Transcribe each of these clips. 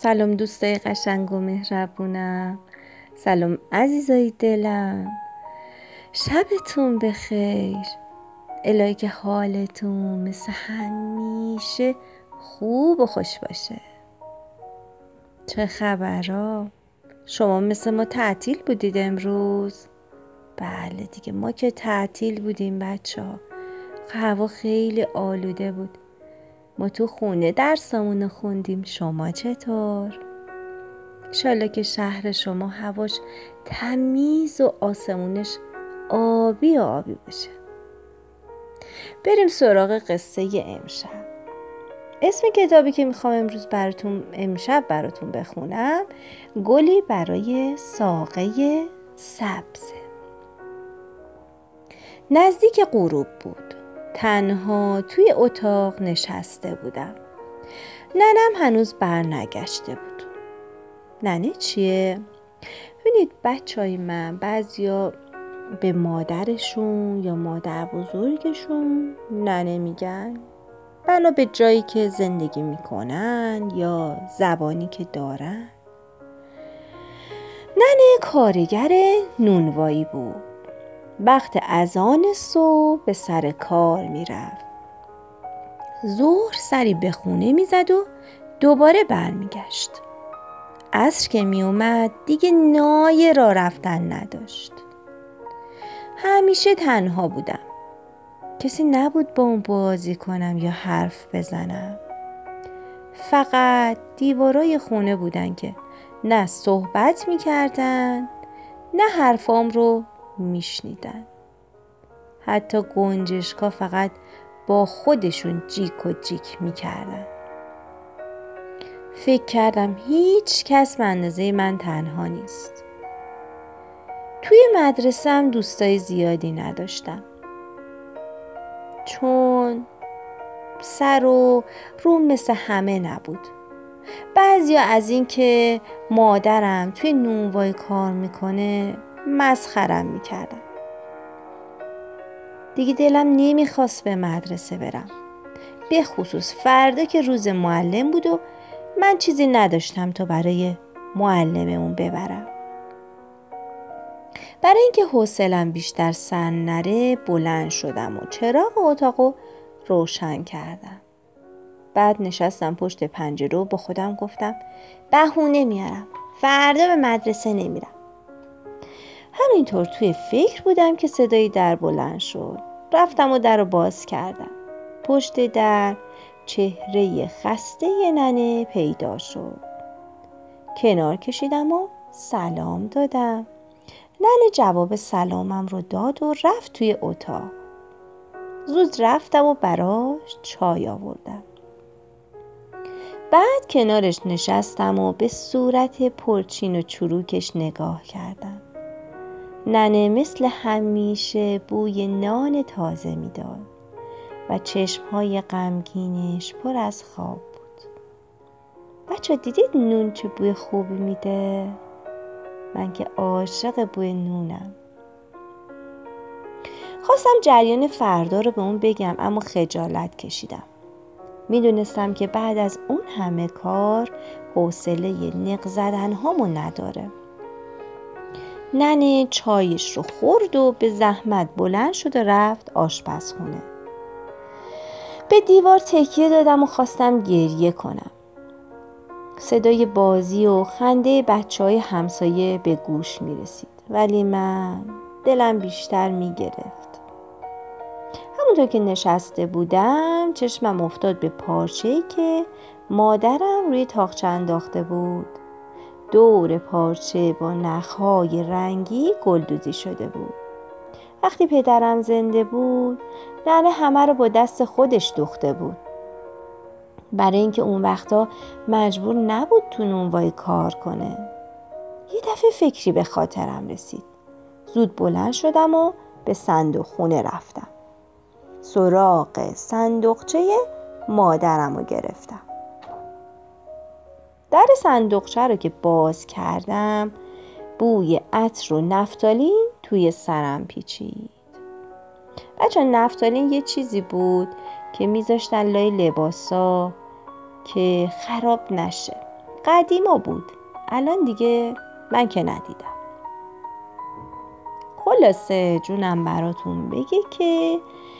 سلام دوستای قشنگ و مهربونم. سلام عزیزای دلم. شبتون بخیر. الهی که حالتون مثل همیشه خوب و خوش باشه. چه خبرها؟ شما مثل ما تعطیل بودید امروز؟ بله دیگه، ما که تعطیل بودیم بچه ها. هوا خیلی آلوده بود. ما تو خونه درسامونو خوندیم. شما چطور؟ انشالله که شهر شما هواش تمیز و آسمونش آبی باشه. بریم سراغ قصه امشب. اسم کتابی که میخوام امشب براتون بخونم گلی برای ساقه سبزه. نزدیک غروب بود. تنها توی اتاق نشسته بودم. ننم هنوز برنگشته بود. ننه چیه؟ ببینید بچهای من، بعضیا به مادرشون یا مادر بزرگشون ننه میگن، بنا به جایی که زندگی میکنن یا زبانی که دارن. ننه کارگر نونوایی بود. وقت اذان صبح به سر کار میرفت. ظهر سری به خونه میزد و دوباره برمیگشت. عصر که می اومد دیگه نای راه رفتن نداشت. همیشه تنها بودم. کسی نبود با اون بازی کنم یا حرف بزنم. فقط دیوارای خونه بودن که نه صحبت می کردن نه حرفام رو می شنیدن. حتی گنجشکا فقط با خودشون جیک و جیک می کردن. فکر کردم هیچ کس به اندازه من تنها نیست. توی مدرسه‌ام دوستای زیادی نداشتم. چون سر و روم مثل همه نبود. بعضیا از این که مادرم توی نونوایی کار میکنه مسخرم میکردن. دیگه دلم نمیخواست به مدرسه برم. به خصوص فردا که روز معلم بود و من چیزی نداشتم تا برای معلممون ببرم. برای اینکه حوصله‌ام بیشتر سر نره بلند شدم و چراغ اتاقو روشن کردم. بعد نشستم پشت پنجره و با خودم گفتم بهونه میارم، فردا به مدرسه نمیرم. همینطور توی فکر بودم که صدای در بلند شد. رفتم و در رو باز کردم. پشت در چهره خسته ننه پیدا شد. کنار کشیدم و سلام دادم. ننه جواب سلامم رو داد و رفت توی اتاق. زود رفتم و براش چای آوردم. بعد کنارش نشستم و به صورت پرچین و چروکش نگاه کردم. ننه مثل همیشه بوی نان تازه میداد و چشمهای غمگینش پر از خواب بود. بچه دیدید نون چه بوی خوبی میده؟ من که عاشق بوی نونم. خواستم جریان فردا رو به اون بگم اما خجالت کشیدم. میدونستم که بعد از اون همه کار حوصله نق زدن هامو نداره. ننه چایش رو خورد و به زحمت بلند شد و رفت آشپزخونه. به دیوار تکیه دادم و خواستم گریه کنم. صدای بازی و خنده بچهای همسایه به گوش می رسید. ولی من دلم بیشتر می گرفت. همونطور که نشسته بودم چشمم افتاد به پارچه‌ای که مادرم روی تاقچه انداخته بود. دور پارچه با نخهای رنگی گلدوزی شده بود. وقتی پدرم زنده بود ننه همه رو با دست خودش دوخته بود. برای اینکه اون وقتا مجبور نبود تو نونوایی کار کنه. یه دفعه فکری به خاطرم رسید. زود بلند شدم و به صندوق خونه رفتم. سراغ صندوقچه مادرم رو گرفتم. در صندوقچه رو که باز کردم بوی عطر و نفتالین توی سرم پیچید. بچه نفتالین یه چیزی بود که میذاشتن لای لباسا که خراب نشه. قدیما بود، الان دیگه من که ندیدم. خلاصه جونم براتون بگه که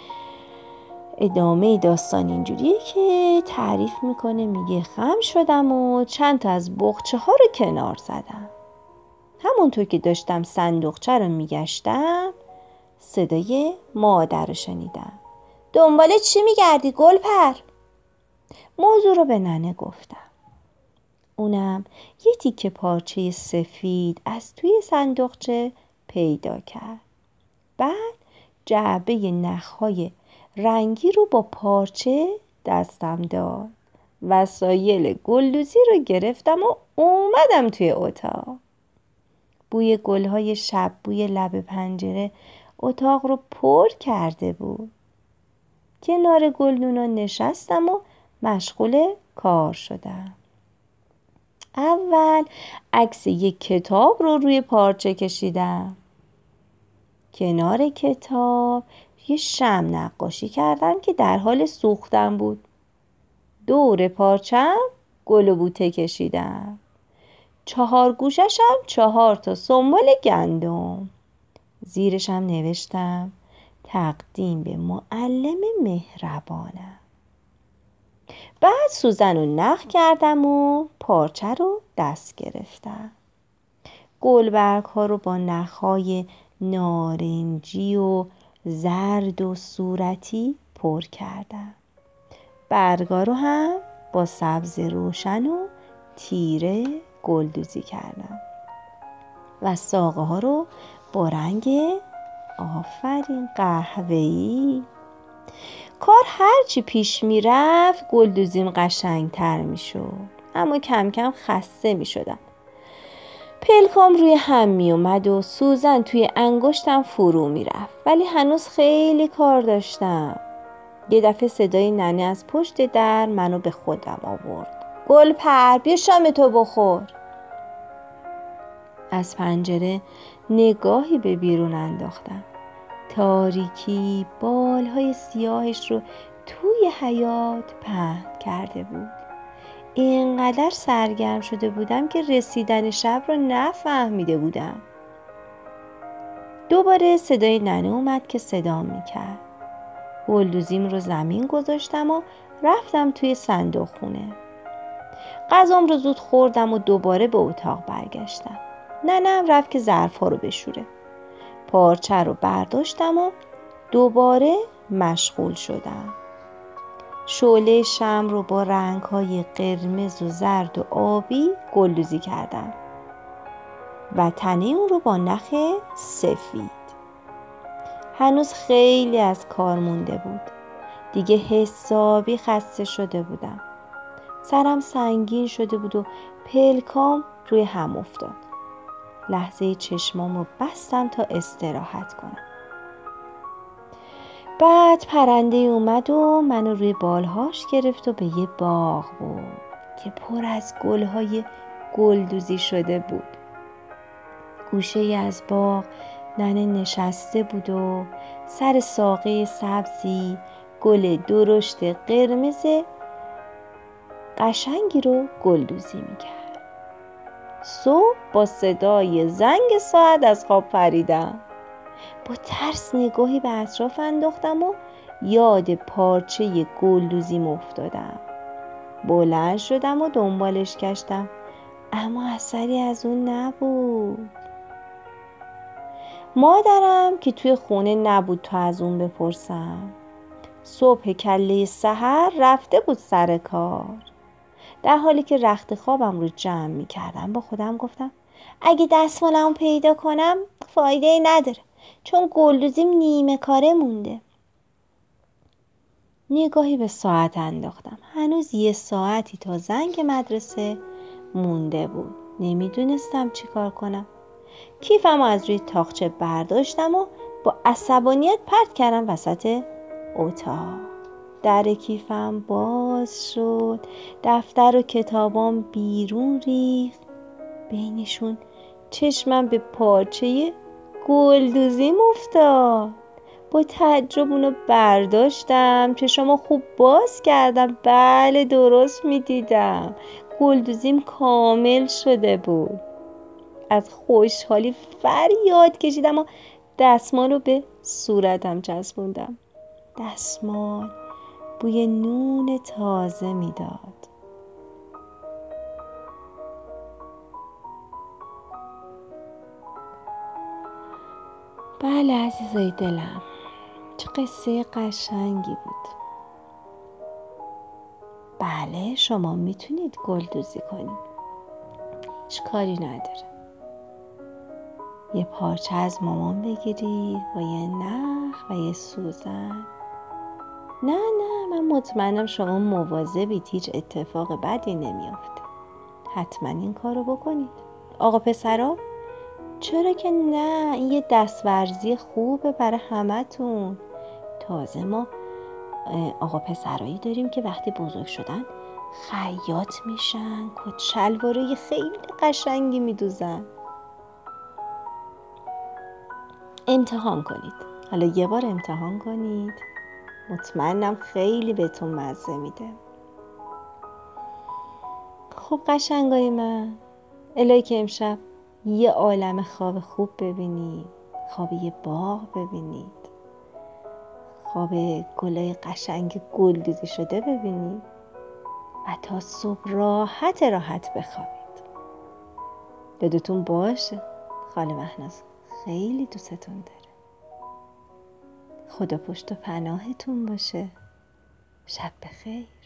ادامه داستان اینجوریه که تعریف میکنه، میگه خم شدم و چند تا از بقچه ها رو کنار زدم. همونطور که داشتم صندوقچه رو میگشتم صدای مادر رو شنیدم. دنبال چی میگردی گلپر؟ موضوع رو به ننه گفتم. اونم یه تیکه پارچه سفید از توی صندوقچه پیدا کرد. بعد جعبه نخهای رنگی رو با پارچه دستم داد. وسایل گلدوزی رو گرفتم و اومدم توی اتاق. بوی گلهای شب بوی لب پنجره اتاق رو پر کرده بود. کنار گلدونا نشستم و مشغول کار شدم. اول عکس یک کتاب رو روی پارچه کشیدم. کنار کتاب یه شمع نقاشی کردم که در حال سوختن بود. دور پارچم گل و بوته کشیدم. 4 گوششم 4 تا سنبل گندم. زیرشم نوشتم تقدیم به معلم مهربانم. بعد سوزن رو نخ کردم و پارچه رو دست گرفتم. گلبرگ ها رو با نخهای نارنجی و زرد و صورتی پر کردم. برگا رو هم با سبز روشن و تیره گلدوزی کردم و ساقه ها رو با رنگ آفرین قهوه‌ای. کار هرچی پیش می رفت گلدوزیم قشنگتر می شد، اما کم کم خسته می شدم. پلکام روی هم می اومد و سوزن توی انگشتم فرو می رفت، ولی هنوز خیلی کار داشتم. یه دفعه صدای ننه از پشت در منو به خودم آورد. گلپر بیا شامتو بخور. از پنجره نگاهی به بیرون انداختم. تاریکی بالهای سیاهش رو توی حیاط پهن کرده بود. اینقدر سرگرم شده بودم که رسیدن شب رو نفهمیده بودم. دوباره صدای ننه اومد که صدام میکرد. گلدوزیم رو زمین گذاشتم و رفتم توی صندوق خونه. غذام رو زود خوردم و دوباره به اتاق برگشتم. ننم رفت که ظرفا رو بشوره. پارچه رو برداشتم و دوباره مشغول شدم. شعله شمع رو با رنگ‌های قرمز و زرد و آبی گلدوزی کردم و تنه اون رو با نخ سفید. هنوز خیلی از کار مونده بود. دیگه حسابی خسته شده بودم. سرم سنگین شده بود و پلکام روی هم افتاد. لحظه چشمامو بستم تا استراحت کنم. بعد پرنده اومد و منو روی بالهاش گرفت و به یه باغ برد که پر از گلهای گلدوزی شده بود. گوشه از باغ ننه نشسته بود و سر ساقه سبزی گل درشت قرمز قشنگی رو گلدوزی میکرد. صبح با صدای زنگ ساعت از خواب پریدم. با ترس نگاهی به اطراف انداختم و یاد پارچه گلدوزیم افتادم. بلند شدم و دنبالش گشتم، اما اثری از اون نبود. مادرم که توی خونه نبود تا از اون بپرسم. صبح کله سحر رفته بود سر کار. در حالی که رخت خوابم رو جمع می کردم با خودم گفتم اگه دستمالمو پیدا کنم فایده ای نداره، چون گلدوزیم نیمه کاره مونده. نگاهی به ساعت انداختم. هنوز 1 ساعتی تا زنگ مدرسه مونده بود. نمیدونستم چی کار کنم. کیفمو از روی تاقچه برداشتم و با عصبانیت پرت کردم وسط اتاق. در کیفم باز شد. دفتر و کتابام بیرون ریخت. بینشون چشمم به پارچه گلدوزیم افتاد. با تعجب اونو برداشتم. چشمو خوب باز کردم. بله درست میدیدم. گلدوزیم کامل شده بود. از خوشحالی فریاد کشیدم و دستمال رو به صورتم چسبوندم. دستمال بوی نون تازه میداد. بله عزیزای دلم، چه قصه قشنگی بود. بله شما میتونید گلدوزی کنید، هیچ کاری نداره. یه پارچه از مامان بگیرید با یه نخ و یه سوزن. نه من مطمئنم شما مواظبید، هیچ اتفاق بدی نمیافته. حتما این کارو بکنید. آقا پسرا چرا که نه، این یه دستورزی خوبه برای همتون. تازه ما آقا پسرایی داریم که وقتی بزرگ شدن خیاط میشن، کت شلوارای خیلی قشنگی میدوزن. امتحان کنید، حالا یه بار امتحان کنید، مطمئنم خیلی بهتون مزه میده. خب قشنگای من، الهی که امشب یه عالم خواب خوب ببینید، خواب یه باغ ببینید، خواب گلای قشنگ گلدوزی شده ببینید و تا صبح راحت بخوابید. یادتون باشه خاله مهناز خیلی دوستتون داره. خدا پشت و پناهتون باشه. شب بخیر.